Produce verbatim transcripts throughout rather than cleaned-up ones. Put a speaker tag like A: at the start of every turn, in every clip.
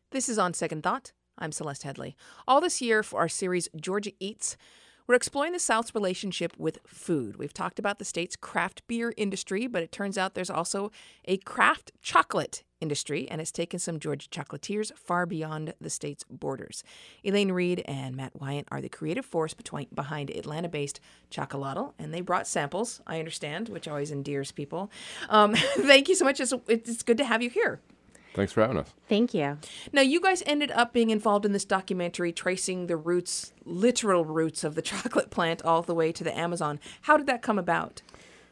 A: This is On Second Thought. I'm Celeste Headley. All this year for our series, Georgia Eats, we're exploring the South's relationship with food. We've talked about the state's craft beer industry, but it turns out there's also a craft chocolate industry, and it's taken some Georgia chocolatiers far beyond the state's borders. Elaine Reed and Matt Wyant are the creative force between, behind Atlanta-based Chocolatl, and they brought samples, I understand, which always endears people. Um, thank you so much. It's, it's good to have you here.
B: Thanks for having us.
C: Thank you.
A: Now, you guys ended up being involved in this documentary, tracing the roots, literal roots of the chocolate plant all the way to the Amazon. How did that come about?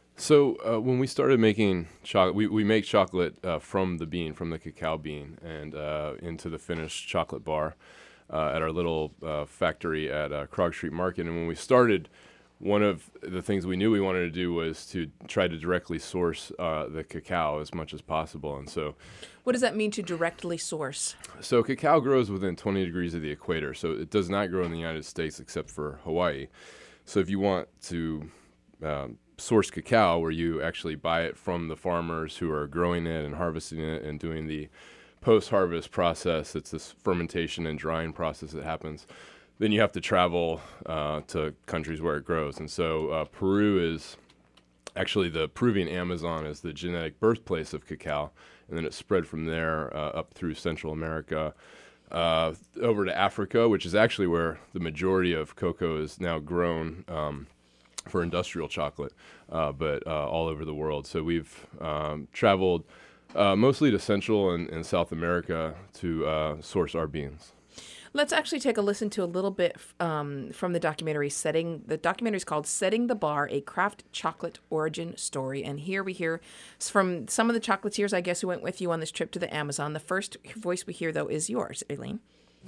B: So uh, when we started making chocolate, we, we make chocolate uh, from the bean, from the cacao bean, and uh, into the finished chocolate bar uh, at our little uh, factory at uh, Krog Street Market. And when we started, one of the things we knew we wanted to do was to try to directly source uh, the cacao as much as possible. And so,
A: what does that mean, to directly source?
B: So cacao grows within twenty degrees of the equator. So it does not grow in the United States except for Hawaii. So if you want to um, source cacao, where you actually buy it from the farmers who are growing it and harvesting it and doing the post-harvest process, it's this fermentation and drying process that happens, then you have to travel uh, to countries where it grows. And so uh, Peru is actually, the Peruvian Amazon is the genetic birthplace of cacao, and then it spread from there uh, up through Central America, uh, over to Africa, which is actually where the majority of cocoa is now grown um, for industrial chocolate, uh, but uh, all over the world. So we've um, traveled uh, mostly to Central and, and South America to uh, source our beans.
A: Let's actually take a listen to a little bit um, from the documentary. Setting the documentary is called "Setting the Bar: A Craft Chocolate Origin Story." And here we hear from some of the chocolatiers, I guess, who went with you on this trip to the Amazon. The first voice we hear, though, is yours, Elaine.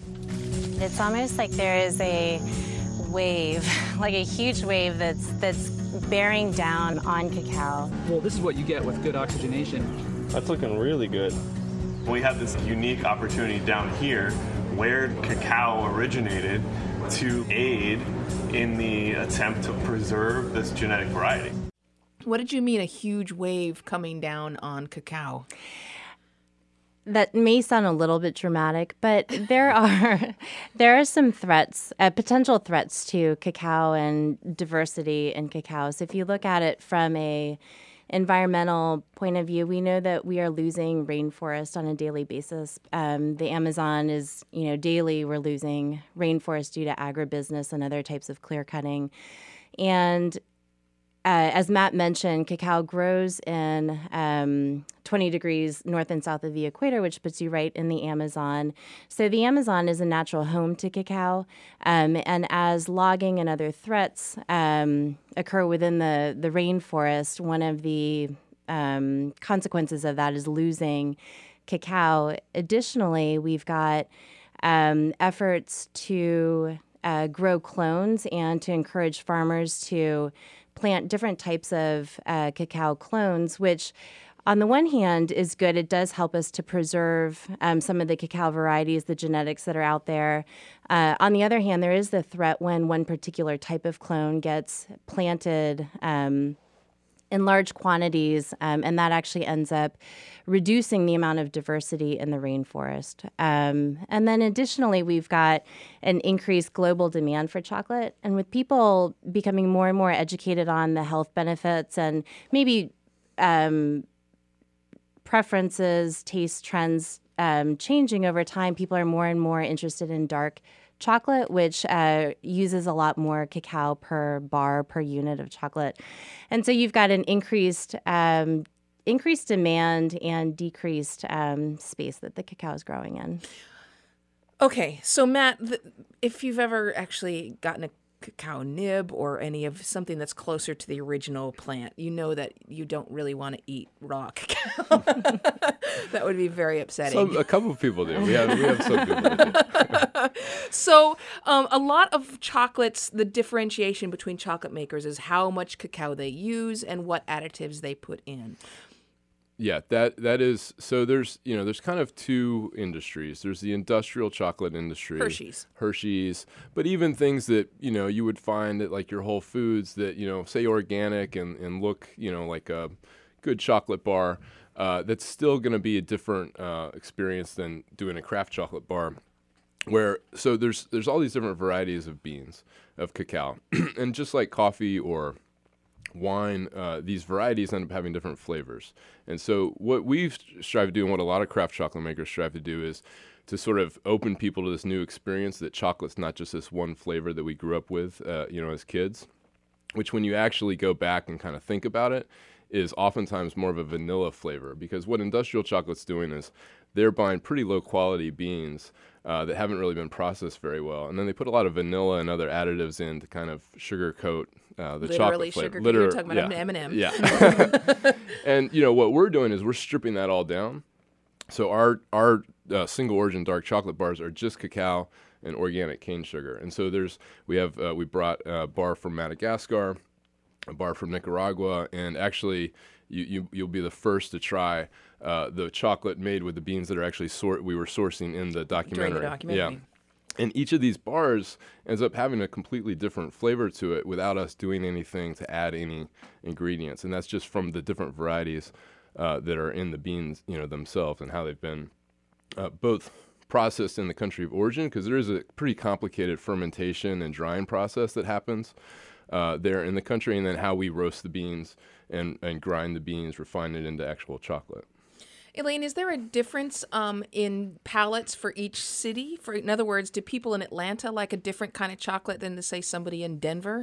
C: It's almost like there is a wave, like a huge wave that's that's bearing down on cacao.
D: Well, this is what you get with good oxygenation.
E: That's looking really good. We have this unique opportunity down here where cacao originated to aid in the attempt to preserve this genetic variety.
A: What did you mean, a huge wave coming down on cacao?
C: That may sound a little bit dramatic, but there are there are some threats, uh, potential threats to cacao and diversity in cacao. So if you look at it from a environmental point of view, we know that we are losing rainforest on a daily basis. Um, the Amazon is, you know, daily we're losing rainforest due to agribusiness and other types of clear cutting. And uh, as Matt mentioned, cacao grows in um, twenty degrees north and south of the equator, which puts you right in the Amazon. So the Amazon is a natural home to cacao. Um, and as logging and other threats um, occur within the, the rainforest, one of the um, consequences of that is losing cacao. Additionally, we've got um, efforts to uh, grow clones and to encourage farmers to plant different types of uh, cacao clones, which on the one hand is good. It does help us to preserve um, some of the cacao varieties, the genetics that are out there. Uh, on the other hand, there is the threat when one particular type of clone gets planted um, in large quantities, um, and that actually ends up reducing the amount of diversity in the rainforest. Um, and then additionally, we've got an increased global demand for chocolate. And with people becoming more and more educated on the health benefits and maybe um, preferences, taste trends um, changing over time, people are more and more interested in dark chocolate, which uh, uses a lot more cacao per bar, per unit of chocolate. And so you've got an increased um, increased demand and decreased um, space that the cacao is growing in.
A: Okay, so Matt, th- if you've ever actually gotten a cacao nib or any of something that's closer to the original plant, you know that you don't really want to eat raw cacao. That would be very upsetting.
B: So a couple of people do. We have we have some people that do.
A: So um, a lot of chocolates, the differentiation between chocolate makers is how much cacao they use and what additives they put in.
B: Yeah, that that is, so there's, you know, there's kind of two industries. There's the industrial chocolate industry.
A: Hershey's.
B: Hershey's. But even things that, you know, you would find at like your Whole Foods that, you know, say organic and, and look, you know, like a good chocolate bar. uh, that's still going to be a different uh, experience than doing a craft chocolate bar. Where so there's there's all these different varieties of beans of cacao, and just like coffee or wine, uh, these varieties end up having different flavors. And so what we've strived to do, and what a lot of craft chocolate makers strive to do, is to sort of open people to this new experience that chocolate's not just this one flavor that we grew up with, uh, you know, as kids, which when you actually go back and kind of think about it, is oftentimes more of a vanilla flavor. Because what industrial chocolate's doing is they're buying pretty low quality beans uh, that haven't really been processed very well. And then they put a lot of vanilla and other additives in to kind of sugarcoat uh, the
A: Literally
B: chocolate flavor.
A: sugar.
B: Literally,
A: You're talking about
B: yeah,
A: an M and M.
B: Yeah. And, you know, what we're doing is we're stripping that all down. So our, our uh, single origin dark chocolate bars are just cacao and organic cane sugar. And so there's, we have, uh, we brought a bar from Madagascar, a bar from Nicaragua, and actually you, you, you'll be the first to try uh, the chocolate made with the beans that are actually sort we were sourcing in the documentary.
A: During the documentary.
B: Yeah. And each of these bars ends up having a completely different flavor to it without us doing anything to add any ingredients. And that's just from the different varieties uh, that are in the beans, you know, themselves, and how they've been uh, both processed in the country of origin, because there is a pretty complicated fermentation and drying process that happens uh, there in the country, and then how we roast the beans and, and grind the beans, refine it into actual chocolate.
A: Elaine, is there a difference um, in palates for each city? For in other words, do people in Atlanta like a different kind of chocolate than, to say, somebody in Denver?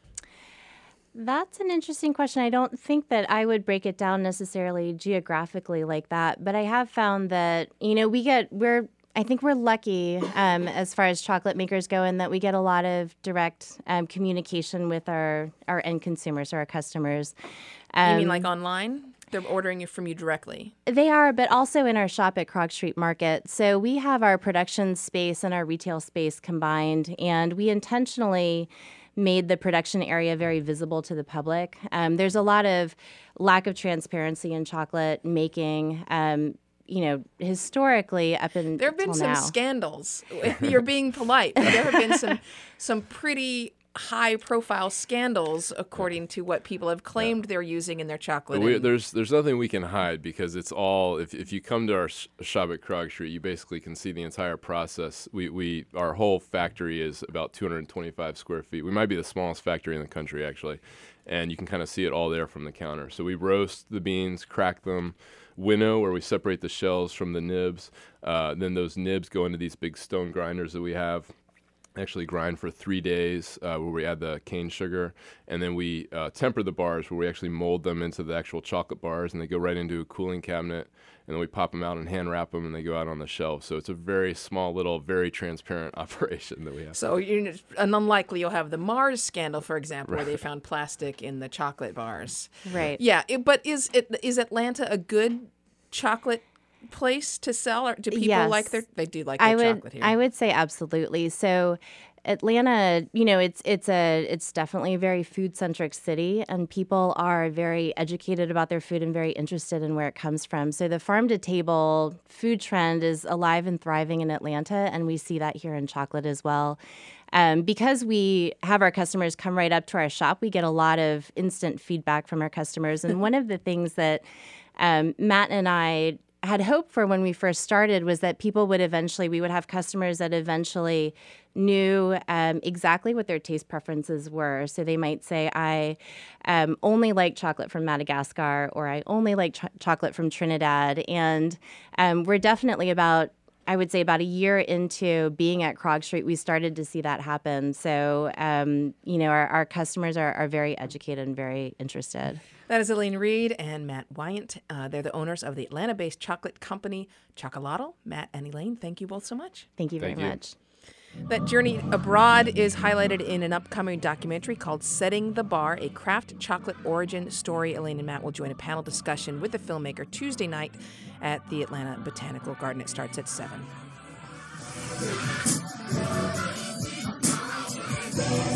C: That's an interesting question. I don't think that I would break it down necessarily geographically like that, but I have found that, you know, we get, we're, I think we're lucky um, as far as chocolate makers go, in that we get a lot of direct um, communication with our, our end consumers or our customers. Um,
A: You mean like online? They're ordering it from you directly?
C: They are, but also in our shop at Krog Street Market. So we have our production space and our retail space combined, and we intentionally made the production area very visible to the public. Um, there's a lot of lack of transparency in chocolate making. Um, you know, historically up in
A: There have been some
C: now.
A: scandals. You're being polite. But there have been some some pretty high-profile scandals, according to what people have claimed yeah. they're using in their chocolate.
B: We, there's there's nothing we can hide, because it's all, if if you come to our sh- shop at Krog Street, you basically can see the entire process. We we our whole factory is about two hundred twenty-five square feet. We might be the smallest factory in the country, actually, and you can kind of see it all there from the counter. So we roast the beans, crack them, winnow, where we separate the shells from the nibs. Uh, then those nibs go into these big stone grinders that we have. Actually grind for three days uh, where we add the cane sugar, and then we uh, temper the bars, where we actually mold them into the actual chocolate bars, and they go right into a cooling cabinet, and then we pop them out and hand wrap them, and they go out on the shelf. So it's a very small, little, very transparent operation that we have.
A: So you, and unlikely you'll have the Mars scandal, for example, right, where they found plastic in the chocolate bars.
C: Right.
A: Yeah, it, but is it is Atlanta a good chocolate place to sell, or do people
C: yes.
A: like their they do like their
C: I would,
A: chocolate here?
C: I would say absolutely. So Atlanta, you know, it's it's a it's definitely a very food centric city, and people are very educated about their food and very interested in where it comes from. So the farm to table food trend is alive and thriving in Atlanta, and we see that here in chocolate as well. Um, because we have our customers come right up to our shop, we get a lot of instant feedback from our customers. And one of the things that um, Matt and I had hoped for when we first started was that people would eventually, we would have customers that eventually knew um, exactly what their taste preferences were. So they might say, I um, only like chocolate from Madagascar, or I only like ch- chocolate from Trinidad. And um, we're definitely about, I would say about a year into being at Krog Street, we started to see that happen. So, um, you know, our, our customers are, are very educated and very interested.
A: That is Elaine Reed and Matt Wyant. Uh, they're the owners of the Atlanta-based chocolate company Chocolatl. Matt and Elaine, thank you both so much.
C: Thank you very
B: Thank you.
C: much.
A: That journey abroad is highlighted in an upcoming documentary called Setting the Bar, a craft chocolate origin story. Elaine and Matt will join a panel discussion with the filmmaker Tuesday night at the Atlanta Botanical Garden. It starts at seven.